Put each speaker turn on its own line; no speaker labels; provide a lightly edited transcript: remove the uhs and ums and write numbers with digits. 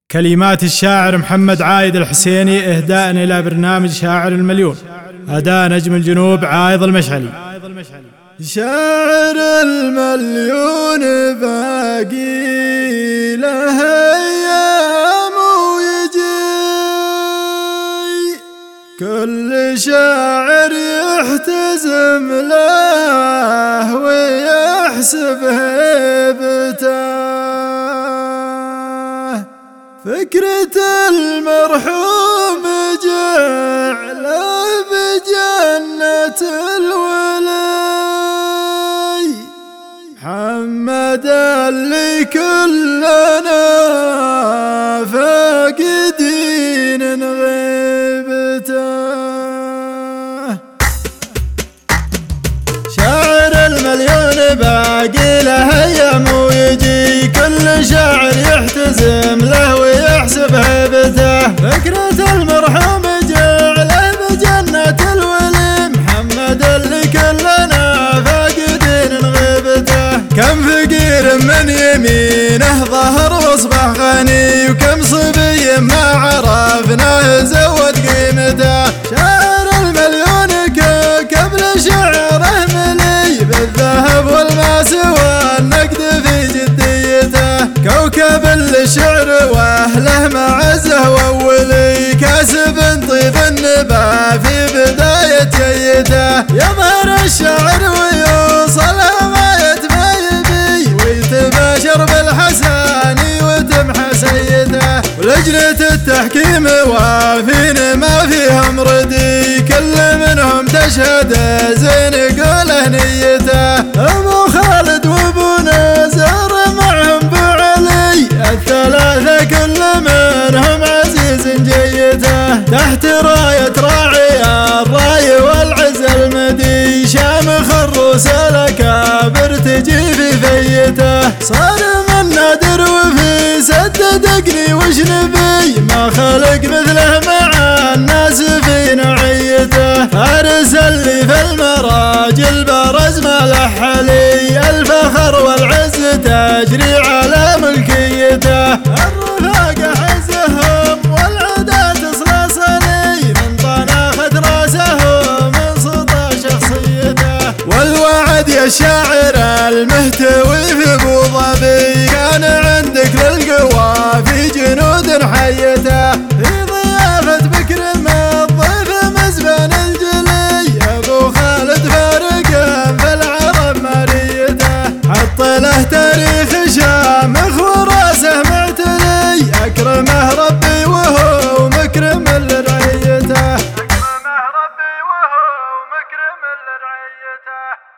كلمات الشاعر محمد عايد الحسيني إهداء إلى برنامج شاعر المليون. أداء نجم الجنوب عايض المشعلي.
شاعر المليون باقي له أيام ويجي، كل شاعر يحتزم له ويحسب هيبته. فكرة المرحوم جعله بجنة الولي، محمد اللي كلنا فاقدين غيبته. شاعر المليون باقي له ايام ويجي، كل شاعر يحتزم له ويحسب هيبته. فكرة المرحوم جعله بجنة الولي، محمد اللي كلنا فاقدين غيبته. كم فقير من يمينه ظهر واصبح غني، وكم صبي ما عرفناه زود قيمته. شاعر المليون قبل شعره ملي، بالذهب والماس والنقد في جديته. كوكب للشعر واهله معزه واولي، كاسب طيب النبا في بدايه جيته. يظهر الشاعر ويوصل غايه ما يبي، ويتباشر بالحساني وتمحى سيده. ولجنة التحكيم وافين ما فيهم ردي، كل منهم تشهد زين قوله نيته. ابو خالد وابو نزار معهم بعلي، الثلاثة كل منهم عزيز جيته. تحت راية راعي الراي والعز المدي، شامخ الروس الأكابر تجي في فيته. صار من نادر وفي سد دقني وش نبي، ما خلق مثله مع الناس في نوعيته. فارس اللي في المراجل برز ما لحلي، الفخر والعز تجري على ملكيته. الرفاقة حزهم والعدا تصلصلي، من طناخة راسه من سطى شخصيته. والوعد يا شاعر المهتوي في ابو ظبي، كان عندك للقوى في جنود حيته. في ضيافة بكرم الضيف مزبن الجلي، ابو خالد فارق في العرب مريته. حط له تاريخ شامخ وراسه معتلي، اكرمه ربي وهو مكرم لرعيته.